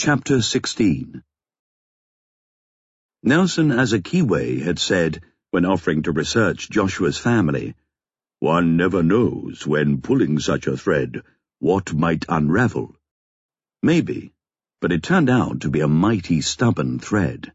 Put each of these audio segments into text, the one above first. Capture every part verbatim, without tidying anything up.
Chapter sixteen. Nelson Azikiwe had said, when offering to research Joshua's family, "One never knows, when pulling such a thread, what might unravel." Maybe, but it turned out to be a mighty stubborn thread.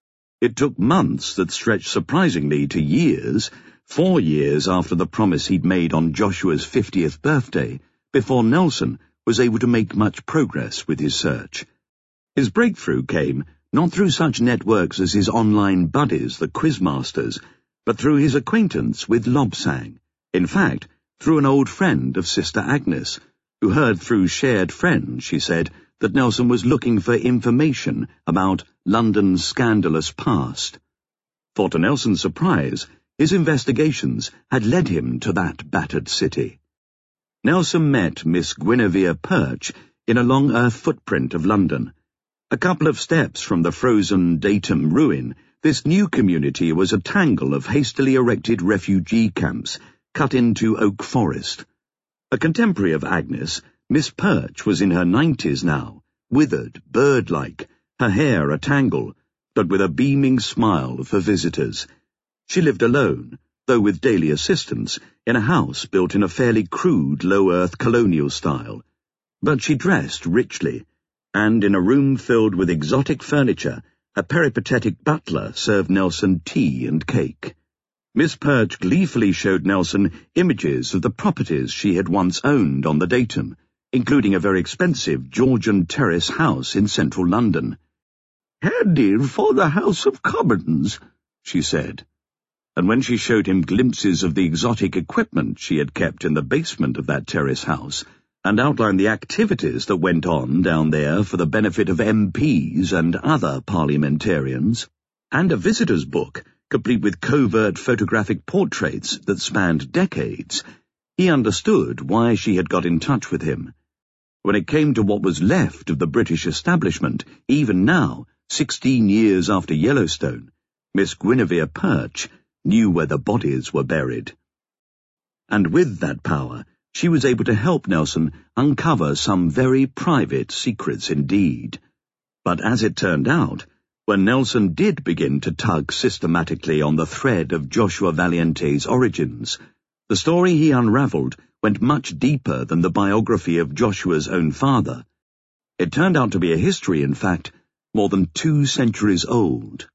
It took months that stretched surprisingly to years, four years after the promise he'd made on Joshua's fiftieth birthday, before Nelson was able to make much progress with his search. His breakthrough came not through such networks as his online buddies, the Quizmasters, but through his acquaintance with Lobsang, in fact, through an old friend of Sister Agnes, who heard through shared friends, she said, that Nelson was looking for information about London's scandalous past. For to Nelson's surprise, his investigations had led him to that battered city. Nelson met Miss Guinevere Perch in a long earth footprint of London. A couple of steps from the frozen Datum ruin, this new community was a tangle of hastily erected refugee camps cut into oak forest. A contemporary of Agnes, Miss Perch was in her nineties now, withered, bird-like, her hair a tangle, but with a beaming smile for visitors. She lived alone, though with daily assistance, in a house built in a fairly crude low-earth colonial style. But she dressed richly, and in a room filled with exotic furniture, a peripatetic butler served Nelson tea and cake. Miss Perch gleefully showed Nelson images of the properties she had once owned on the Datum, including a very expensive Georgian terrace house in central London. "Handy for the House of Commons," she said. And when she showed him glimpses of the exotic equipment she had kept in the basement of that terrace house, and outlined the activities that went on down there for the benefit of M Ps and other parliamentarians, and a visitor's book, complete with covert photographic portraits that spanned decades, he understood why she had got in touch with him. When it came to what was left of the British establishment, even now, sixteen years after Yellowstone, Miss Guinevere Perch knew where the bodies were buried. And with that power, she was able to help Nelson uncover some very private secrets indeed. But as it turned out, when Nelson did begin to tug systematically on the thread of Joshua Valiente's origins, the story he unravelled went much deeper than the biography of Joshua's own father. It turned out to be a history, in fact, more than two centuries old.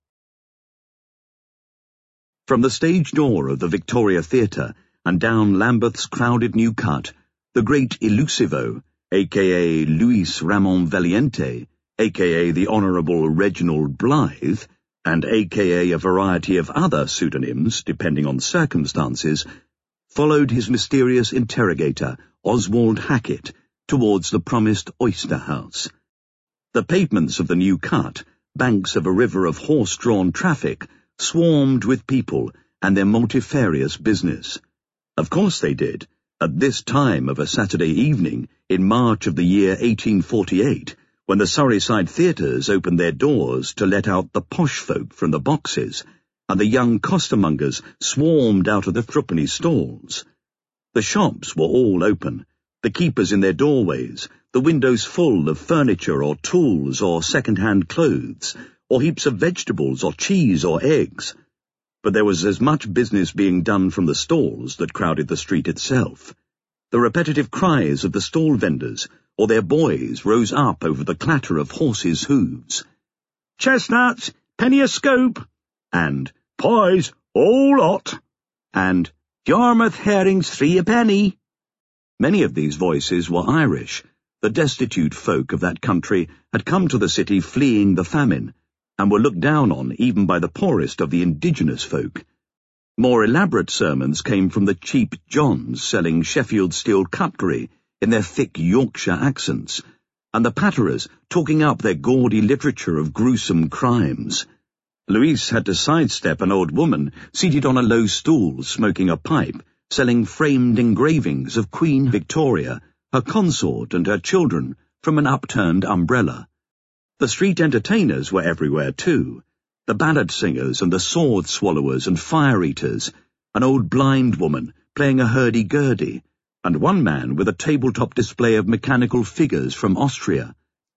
From the stage door of the Victoria Theatre and down Lambeth's crowded New Cut, the great Illusivo, a k a. Luis Ramon Valiente, a k a the Honourable Reginald Blythe, and a k a a variety of other pseudonyms, depending on circumstances, followed his mysterious interrogator, Oswald Hackett, towards the promised Oyster House. The pavements of the New Cut, banks of a river of horse-drawn traffic, swarmed with people and their multifarious business. Of course they did, at this time of a Saturday evening in March of the year eighteen forty-eight, when the Surreyside theatres opened their doors to let out the posh folk from the boxes, and the young costermongers swarmed out of the threepenny stalls. The shops were all open, the keepers in their doorways, the windows full of furniture or tools or second-hand clothes, or heaps of vegetables or cheese or eggs. But there was as much business being done from the stalls that crowded the street itself. The repetitive cries of the stall vendors or their boys rose up over the clatter of horses' hooves. "Chestnuts, penny a scoop," and "Pies, all lot," and "Yarmouth herrings, three a penny." Many of these voices were Irish. The destitute folk of that country had come to the city fleeing the famine, and were looked down on even by the poorest of the indigenous folk. More elaborate sermons came from the cheap Johns selling Sheffield steel cutlery in their thick Yorkshire accents, and the patterers talking up their gaudy literature of gruesome crimes. Louise had to sidestep an old woman seated on a low stool smoking a pipe, selling framed engravings of Queen Victoria, her consort and her children from an upturned umbrella. The street entertainers were everywhere too, the ballad singers and the sword swallowers and fire-eaters, an old blind woman playing a hurdy-gurdy, and one man with a tabletop display of mechanical figures from Austria,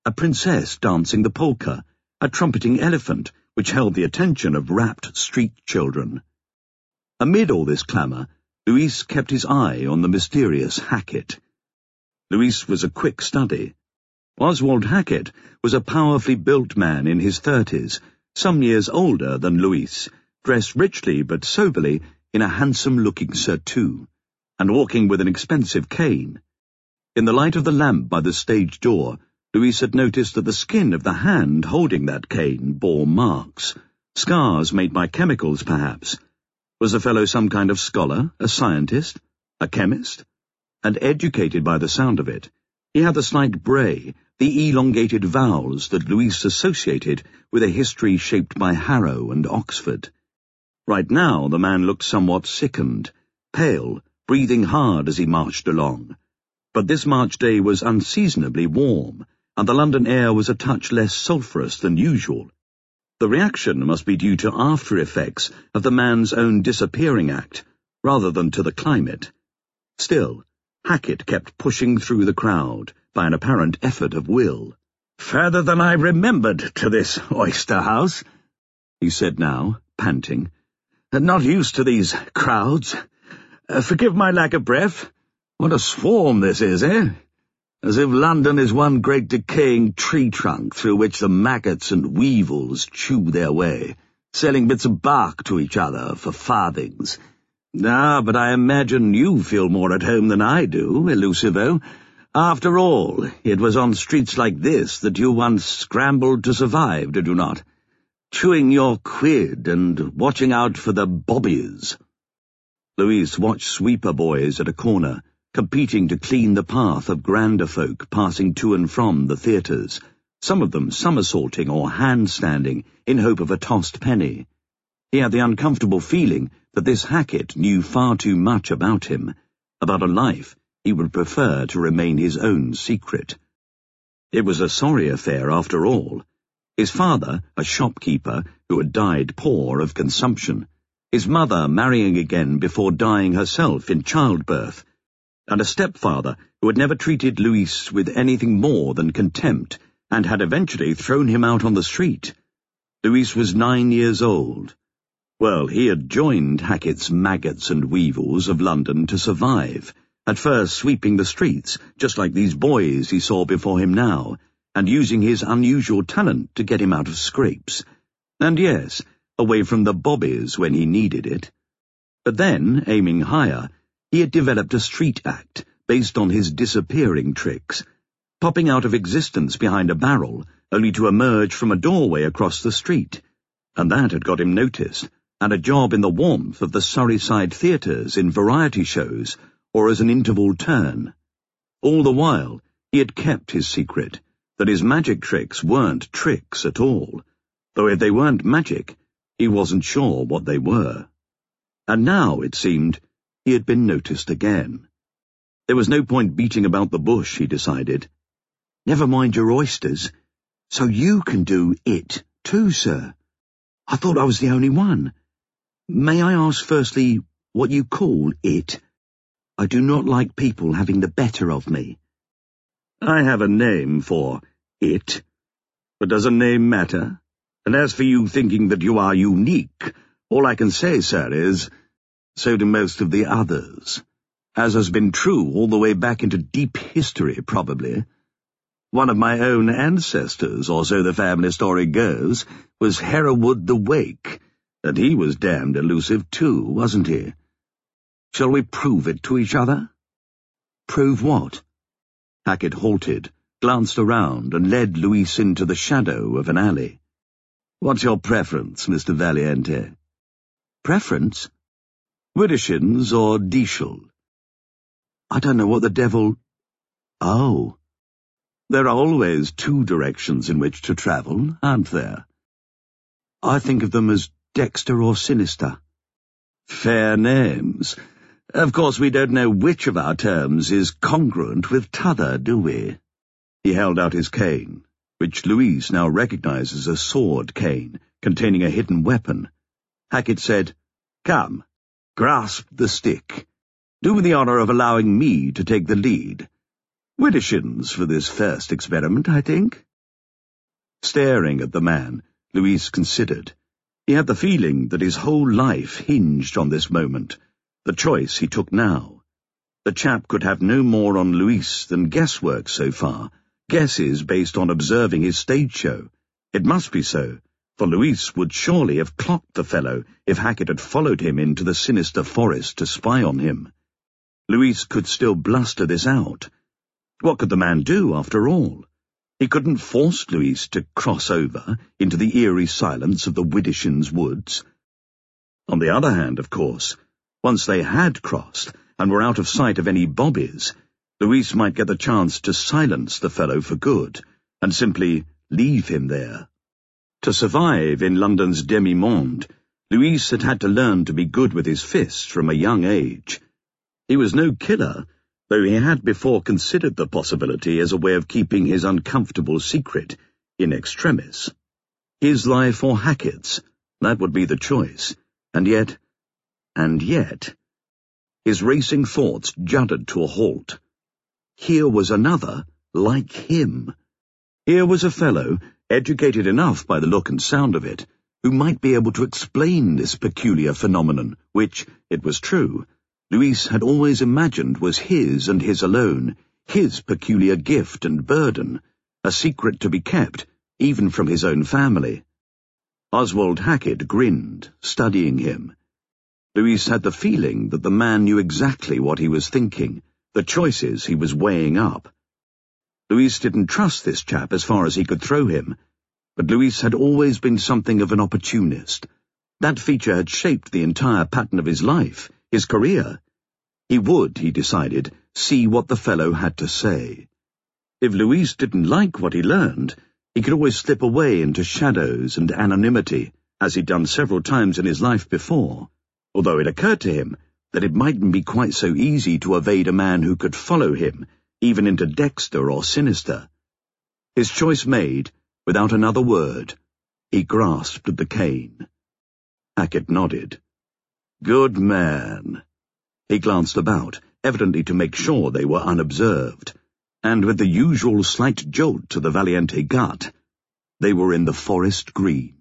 a princess dancing the polka, a trumpeting elephant which held the attention of rapt street children. Amid all this clamour, Louis kept his eye on the mysterious Hackett. Louis was a quick study. Oswald Hackett was a powerfully built man in his thirties, some years older than Louis, dressed richly but soberly in a handsome-looking surtout, and walking with an expensive cane. In the light of the lamp by the stage door, Louis had noticed that the skin of the hand holding that cane bore marks, scars made by chemicals, perhaps. Was the fellow some kind of scholar, a scientist, a chemist? And educated by the sound of it, he had the slight bray, the elongated vowels that Louis associated with a history shaped by Harrow and Oxford. Right now the man looked somewhat sickened, pale, breathing hard as he marched along. But this March day was unseasonably warm, and the London air was a touch less sulphurous than usual. The reaction must be due to after-effects of the man's own disappearing act, rather than to the climate. Still, Hackett kept pushing through the crowd by an apparent effort of will. "Further than I remembered to this oyster house," he said now, panting. "Not used to these crowds. Uh, forgive my lack of breath. What a swarm this is, eh? As if London is one great decaying tree trunk through which the maggots and weevils chew their way, selling bits of bark to each other for farthings. Ah, but I imagine you feel more at home than I do, Elusivo. After all, it was on streets like this that you once scrambled to survive, did you not? Chewing your quid and watching out for the bobbies." Louis watched sweeper boys at a corner, competing to clean the path of grander folk passing to and from the theatres, some of them somersaulting or hand-standing in hope of a tossed penny. He had the uncomfortable feeling that this Hackett knew far too much about him, about a life he would prefer to remain his own secret. It was a sorry affair after all. His father, a shopkeeper who had died poor of consumption, his mother marrying again before dying herself in childbirth, and a stepfather who had never treated Louis with anything more than contempt and had eventually thrown him out on the street. Louis was nine years old. Well, he had joined Hackett's maggots and weevils of London to survive, at first sweeping the streets, just like these boys he saw before him now, and using his unusual talent to get him out of scrapes. And yes, away from the bobbies when he needed it. But then, aiming higher, he had developed a street act based on his disappearing tricks, popping out of existence behind a barrel, only to emerge from a doorway across the street. And that had got him noticed, and a job in the warmth of the Surrey Side theatres in variety shows, or as an interval turn. All the while, he had kept his secret, that his magic tricks weren't tricks at all, though if they weren't magic, he wasn't sure what they were. And now, it seemed, he had been noticed again. There was no point beating about the bush, he decided. "Never mind your oysters. So you can do it, too, sir. I thought I was the only one. May I ask firstly what you call it? I do not like people having the better of me." "I have a name for it. But does a name matter? And as for you thinking that you are unique, all I can say, sir, is so do most of the others, as has been true all the way back into deep history, probably. One of my own ancestors, or so the family story goes, was Hereward the Wake, and he was damned elusive too, wasn't he? Shall we prove it to each other?" "Prove what?" Hackett halted, glanced around, and led Louis into the shadow of an alley. "What's your preference, Mister Valiente?" "Preference? Widdershins or Diesel?" "I don't know what the devil—" "Oh. There are always two directions in which to travel, aren't there?" "I think of them as Dexter or Sinister." "Fair names. Of course we don't know which of our terms is congruent with t'other, do we?" He held out his cane, which Louise now recognized as a sword cane, containing a hidden weapon. Hackett said, "Come, grasp the stick. Do me the honour of allowing me to take the lead. Widdershins for this first experiment, I think." Staring at the man, Louise considered. He had the feeling that his whole life hinged on this moment, the choice he took now. The chap could have no more on Louise than guesswork so far, guesses based on observing his stage show. It must be so, for Louise would surely have clocked the fellow if Hackett had followed him into the sinister forest to spy on him. Louise could still bluster this out. What could the man do, after all? He couldn't force Louise to cross over into the eerie silence of the Widdershins woods. On the other hand, of course, once they had crossed and were out of sight of any bobbies, Louise might get the chance to silence the fellow for good and simply leave him there. To survive in London's demi-monde, Louise had had to learn to be good with his fists from a young age. He was no killer, though he had before considered the possibility as a way of keeping his uncomfortable secret in extremis. His life or Hackett's, that would be the choice. And yet, and yet, his racing thoughts juddered to a halt. Here was another, like him. Here was a fellow, educated enough by the look and sound of it, who might be able to explain this peculiar phenomenon, which, it was true, Louise had always imagined was his and his alone, his peculiar gift and burden, a secret to be kept, even from his own family. Oswald Hackett grinned, studying him. Louise had the feeling that the man knew exactly what he was thinking, the choices he was weighing up. Louise didn't trust this chap as far as he could throw him, but Louise had always been something of an opportunist. That feature had shaped the entire pattern of his life, his career. He would, he decided, see what the fellow had to say. If Louise didn't like what he learned, he could always slip away into shadows and anonymity, as he'd done several times in his life before, although it occurred to him that it mightn't be quite so easy to evade a man who could follow him, even into Dexter or Sinister. His choice made, without another word, he grasped at the cane. Hackett nodded. Good man. He glanced about, evidently to make sure they were unobserved, and with the usual slight jolt to the Valiente gut, they were in the forest green.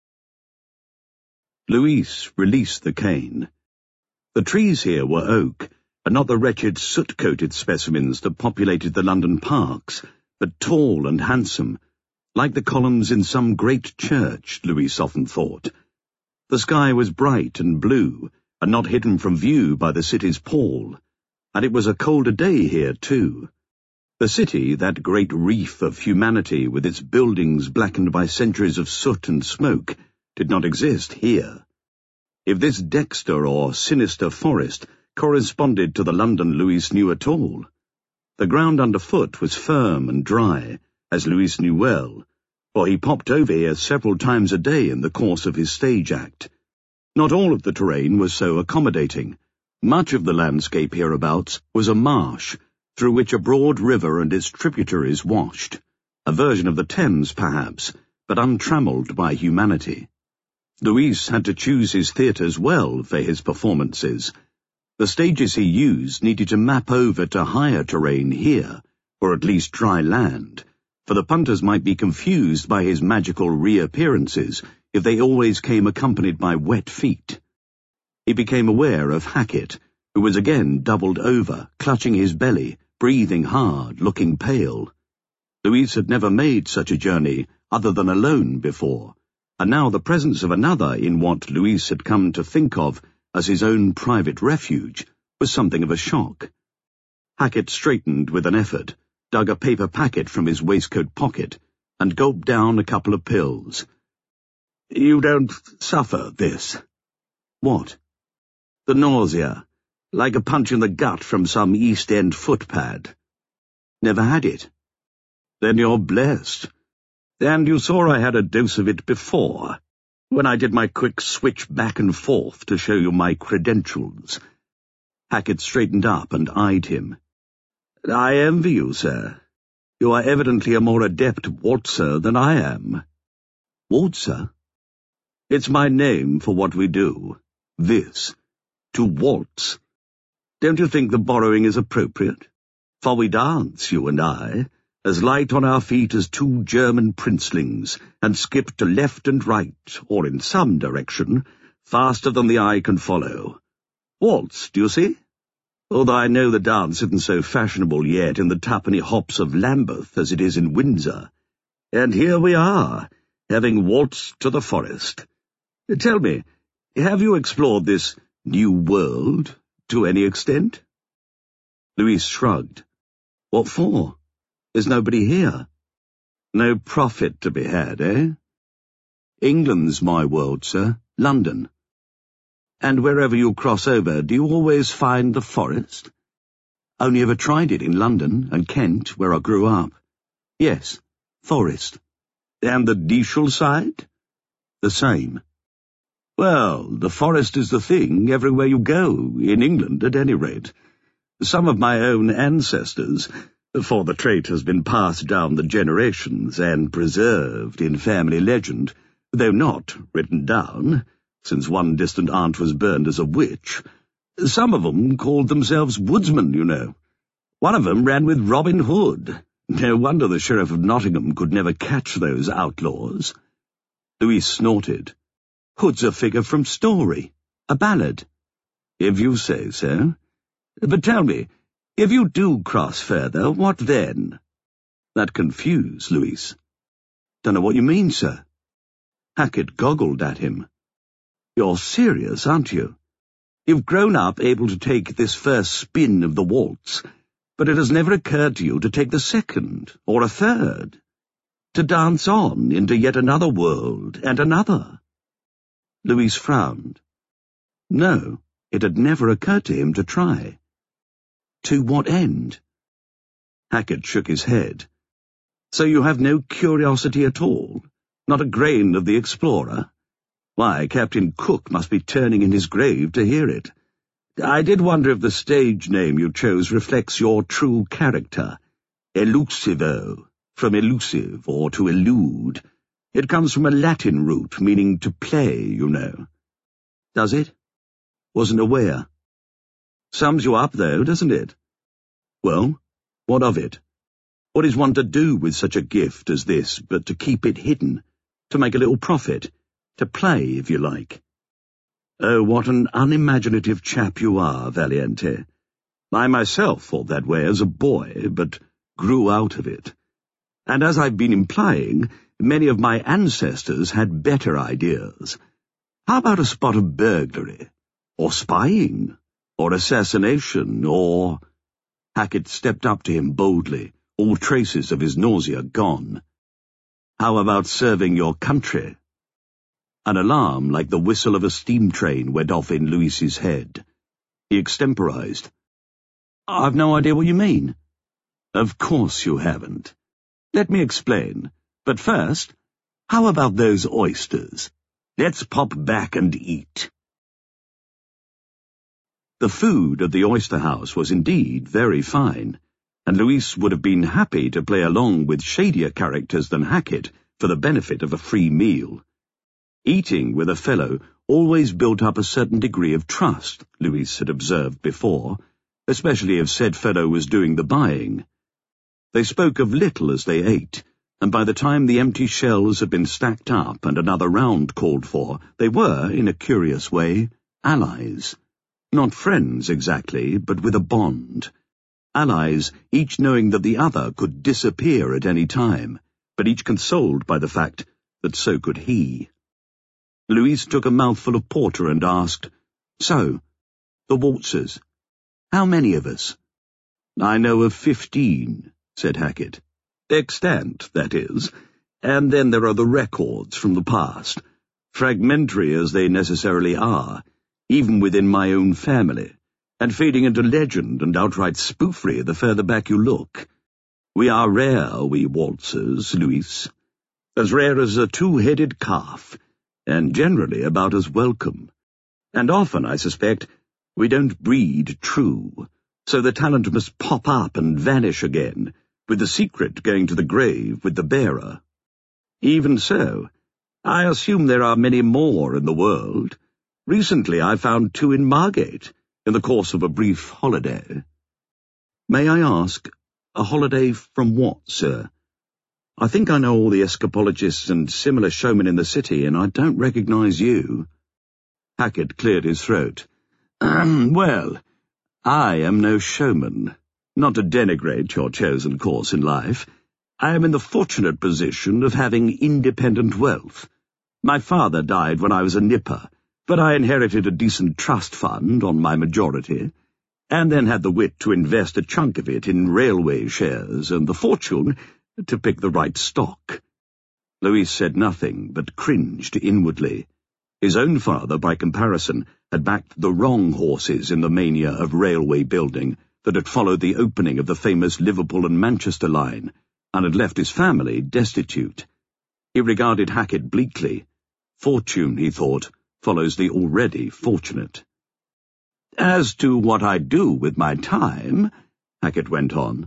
Louise released the cane. The trees here were oak, and not the wretched soot-coated specimens that populated the London parks, but tall and handsome, like the columns in some great church, Louise often thought. The sky was bright and blue, and not hidden from view by the city's pall, and it was a colder day here, too. The city, that great reef of humanity with its buildings blackened by centuries of soot and smoke, did not exist here. If this Dexter or Sinister forest corresponded to the London Louise knew at all, the ground underfoot was firm and dry, as Louise knew well, for he popped over here several times a day in the course of his stage act. Not all of the terrain was so accommodating. Much of the landscape hereabouts was a marsh, through which a broad river and its tributaries washed, a version of the Thames, perhaps, but untrammelled by humanity. Louise had to choose his theatres well for his performances. The stages he used needed to map over to higher terrain here, or at least dry land, for the punters might be confused by his magical reappearances if they always came accompanied by wet feet. He became aware of Hackett, who was again doubled over, clutching his belly, breathing hard, looking pale. Louise had never made such a journey other than alone before, and now the presence of another in what Louise had come to think of as his own private refuge was something of a shock. Hackett straightened with an effort, dug a paper packet from his waistcoat pocket, and gulped down a couple of pills. You don't suffer this. What? The nausea, like a punch in the gut from some East End footpad. Never had it. Then you're blessed. And you saw I had a dose of it before, when I did my quick switch back and forth to show you my credentials. Hackett straightened up and eyed him. I envy you, sir. You are evidently a more adept waltzer than I am. Waltzer? It's my name for what we do. This. To waltz. Don't you think the borrowing is appropriate? For we dance, you and I, as light on our feet as two German princelings, and skip to left and right, or in some direction, faster than the eye can follow. Waltz, do you see? Although I know the dance isn't so fashionable yet in the twopenny hops of Lambeth as it is in Windsor. And here we are, having waltzed to the forest. Tell me, have you explored this new world to any extent? Louise shrugged. What for? There's nobody here. No profit to be had, eh? England's my world, sir. London. And wherever you cross over, do you always find the forest? Only ever tried it in London and Kent, where I grew up. Yes, forest. And the Deeshall side? The same. Well, the forest is the thing everywhere you go, in England at any rate. Some of my own ancestors, for the trait has been passed down the generations and preserved in family legend, though not written down, since one distant aunt was burned as a witch. Some of them called themselves woodsmen, you know. One of them ran with Robin Hood. No wonder the Sheriff of Nottingham could never catch those outlaws. Louise snorted. Hood's a figure from story, a ballad. If you say so. But tell me, if you do cross further, what then? That confused Louise. Don't know what you mean, sir. Hackett goggled at him. You're serious, aren't you? You've grown up able to take this first spin of the waltz, but it has never occurred to you to take the second, or a third, to dance on into yet another world and another. Louise frowned. No, it had never occurred to him to try. To what end? Hackett shook his head. So you have no curiosity at all? Not a grain of the explorer? Why, Captain Cook must be turning in his grave to hear it. I did wonder if the stage name you chose reflects your true character. Elusivo, from elusive, or to elude. It comes from a Latin root, meaning to play, you know. Does it? Wasn't aware. Sums you up, though, doesn't it? Well, what of it? What is one to do with such a gift as this but to keep it hidden, to make a little profit, to play, if you like? Oh, what an unimaginative chap you are, Valiente. I myself thought that way as a boy, but grew out of it. And as I've been implying, many of my ancestors had better ideas. How about a spot of burglary, or spying, or assassination, or— Hackett stepped up to him boldly, all traces of his nausea gone. How about serving your country? An alarm like the whistle of a steam train went off in Louis's head. He extemporized. I've no idea what you mean. Of course you haven't. Let me explain. But first, how about those oysters? Let's pop back and eat. The food at the oyster house was indeed very fine, and Louise would have been happy to play along with shadier characters than Hackett for the benefit of a free meal. Eating with a fellow always built up a certain degree of trust, Louise had observed before, especially if said fellow was doing the buying. They spoke of little as they ate, and by the time the empty shells had been stacked up and another round called for, they were, in a curious way, allies. Not friends exactly, but with a bond. Allies, each knowing that the other could disappear at any time, but each consoled by the fact that so could he. Louise took a mouthful of porter and asked, So, the waltzers, how many of us? I know of fifteen, said Hackett. Extant, that is, and then there are the records from the past, fragmentary as they necessarily are, even within my own family, and fading into legend and outright spoofery the further back you look. We are rare, we waltzers, Louise. As rare as a two-headed calf, and generally about as welcome. And often, I suspect, we don't breed true, so the talent must pop up and vanish again, with the secret going to the grave with the bearer. Even so, I assume there are many more in the world. Recently I found two in Margate, in the course of a brief holiday. May I ask, A holiday from what, sir? I think I know all the escapologists and similar showmen in the city, and I don't recognise you. Hackett cleared his throat. Well, I am no showman. Not to denigrate your chosen course in life, I am in the fortunate position of having independent wealth. My father died when I was a nipper, but I inherited a decent trust fund on my majority, and then had the wit to invest a chunk of it in railway shares and the fortune to pick the right stock. Louis said nothing, but cringed inwardly. His own father, by comparison, had backed the wrong horses in the mania of railway building that had followed the opening of the famous Liverpool and Manchester line, and had left his family destitute. He regarded Hackett bleakly. Fortune, he thought, follows the already fortunate. As to what I do with my time, Hackett went on,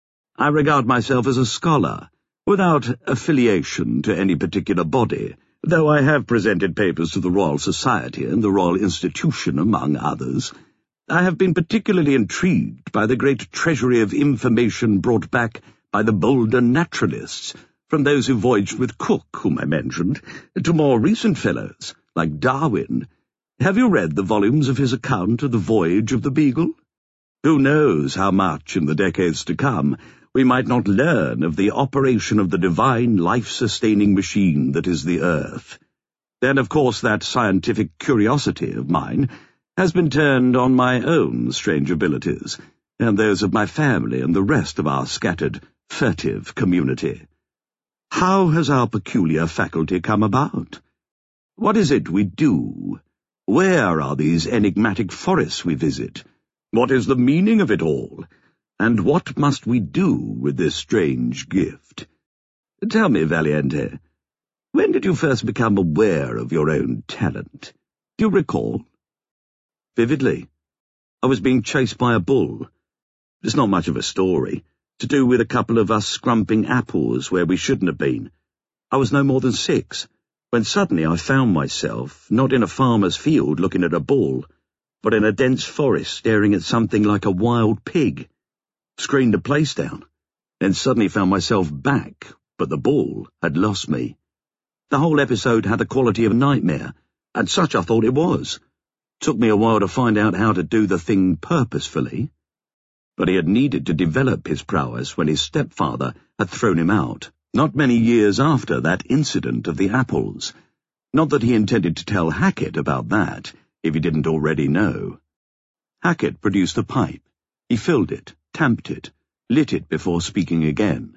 I regard myself as a scholar, without affiliation to any particular body, though I have presented papers to the Royal Society and the Royal Institution, among others. I have been particularly intrigued by the great treasury of information brought back by the bolder naturalists, from those who voyaged with Cook, whom I mentioned, to more recent fellows, like Darwin. Have you read the volumes of his account of the voyage of the Beagle? Who knows how much, in the decades to come, we might not learn of the operation of the divine life-sustaining machine that is the earth. Then, of course, that scientific curiosity of mine has been turned on my own strange abilities, and those of my family and the rest of our scattered, furtive community. How has our peculiar faculty come about? What is it we do? Where are these enigmatic forests we visit? What is the meaning of it all? And what must we do with this strange gift? Tell me, Valiente, when did you first become aware of your own talent? Do you recall? Vividly. I was being chased by a bull. It's not much of a story. To do with a couple of us scrumping apples where we shouldn't have been. I was no more than six, when suddenly I found myself not in a farmer's field looking at a bull, but in a dense forest staring at something like a wild pig. Screened the place down, then suddenly found myself back, but the bull had lost me. The whole episode had the quality of a nightmare, and such I thought it was. Took me a while to find out how to do the thing purposefully. But he had needed to develop his prowess when his stepfather had thrown him out, not many years after that incident of the apples. Not that he intended to tell Hackett about that, if he didn't already know. Hackett produced a pipe. He filled it, tamped it, lit it before speaking again.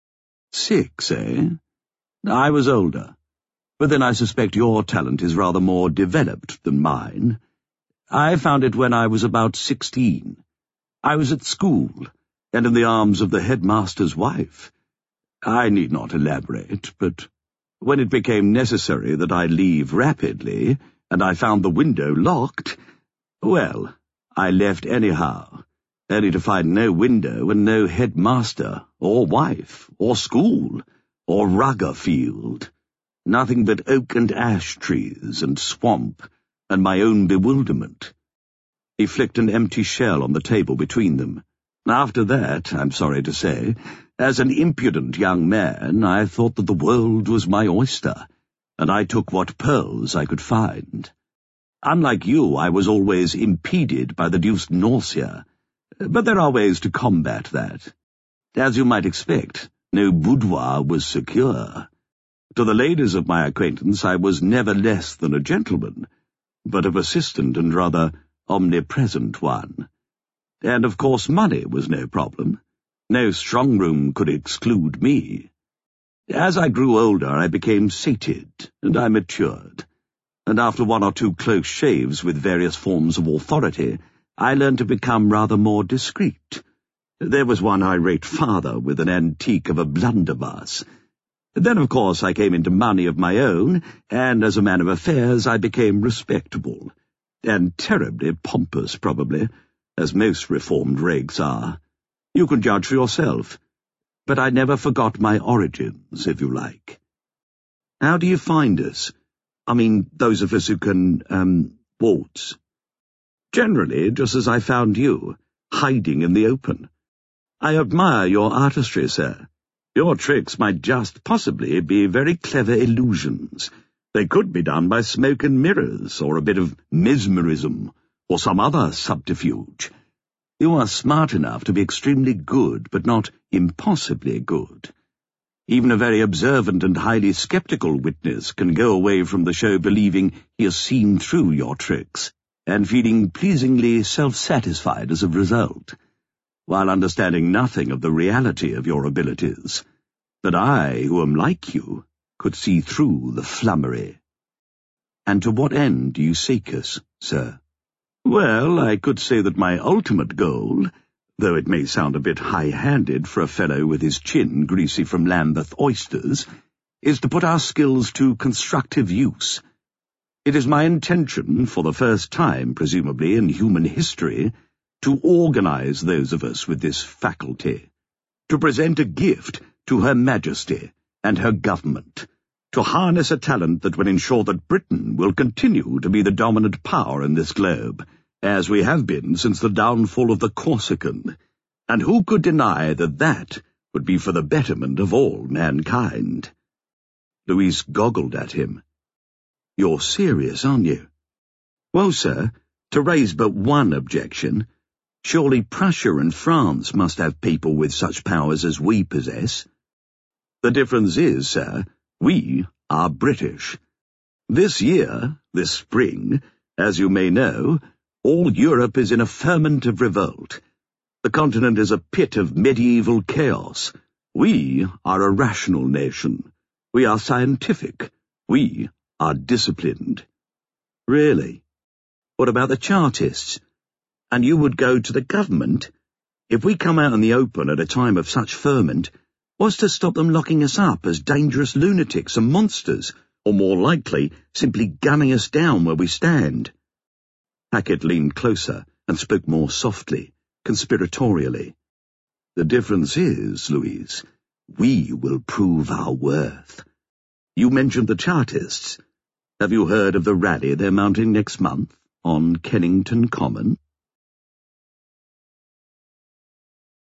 Six, eh? I was older, but then I suspect your talent is rather more developed than mine. I found it when I was about sixteen. I was at school, and in the arms of the headmaster's wife. I need not elaborate, but when it became necessary that I leave rapidly, and I found the window locked, well, I left anyhow, only to find no window and no headmaster, or wife, or school, or Ruggerfield. Nothing but oak and ash trees and swamp, and my own bewilderment. He flicked an empty shell on the table between them. After that, I'm sorry to say, as an impudent young man, I thought that the world was my oyster, and I took what pearls I could find. Unlike you, I was always impeded by the deuced nausea, but there are ways to combat that. As you might expect, no boudoir was secure. To the ladies of my acquaintance I was never less than a gentleman, but a persistent and rather omnipresent one. And of course money was no problem. No strong room could exclude me. As I grew older I became sated, and I matured, and after one or two close shaves with various forms of authority, I learned to become rather more discreet. There was one irate father with an antique of a blunderbuss. Then, of course, I came into money of my own, and as a man of affairs I became respectable, and terribly pompous, probably, as most reformed rakes are. You can judge for yourself. But I never forgot my origins, if you like. How do you find us? I mean, those of us who can, um, waltz. Generally, just as I found you, hiding in the open. I admire your artistry, sir. Your tricks might just possibly be very clever illusions. They could be done by smoke and mirrors, or a bit of mesmerism, or some other subterfuge. You are smart enough to be extremely good, but not impossibly good. Even a very observant and highly sceptical witness can go away from the show believing he has seen through your tricks, and feeling pleasingly self-satisfied as a result, while understanding nothing of the reality of your abilities. But I, who am like you, could see through the flummery. And to what end do you seek us, sir? Well, I could say that my ultimate goal, though it may sound a bit high-handed for a fellow with his chin greasy from Lambeth oysters, is to put our skills to constructive use. It is my intention, for the first time, presumably, in human history, to organize those of us with this faculty, to present a gift to Her Majesty and her government, to harness a talent that will ensure that Britain will continue to be the dominant power in this globe, as we have been since the downfall of the Corsican, and who could deny that that would be for the betterment of all mankind? Louise goggled at him. You're serious, aren't you? Well, sir, to raise but one objection, surely Prussia and France must have people with such powers as we possess. The difference is, sir, we are British. This year, this spring, as you may know, all Europe is in a ferment of revolt. The continent is a pit of medieval chaos. We are a rational nation. We are scientific. We are disciplined. Really? What about the Chartists? And you would go to the government? If we come out in the open at a time of such ferment, what's to stop them locking us up as dangerous lunatics and monsters, or more likely, simply gunning us down where we stand? Hackett leaned closer and spoke more softly, conspiratorially. The difference is, Louise, we will prove our worth. You mentioned the Chartists. Have you heard of the rally they're mounting next month on Kennington Common?